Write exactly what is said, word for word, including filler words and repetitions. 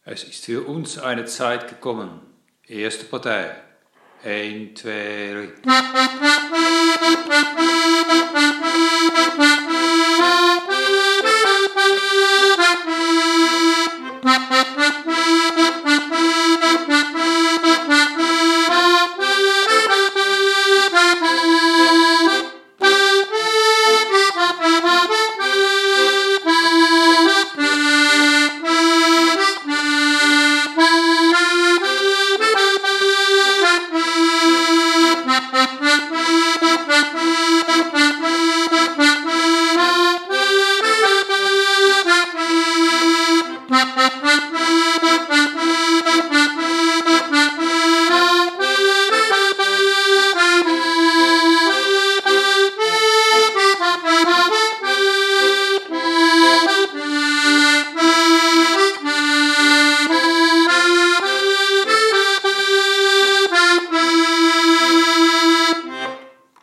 Es ist für uns eine Zeit gekommen. Erste Partei. Ein, zwei, drei.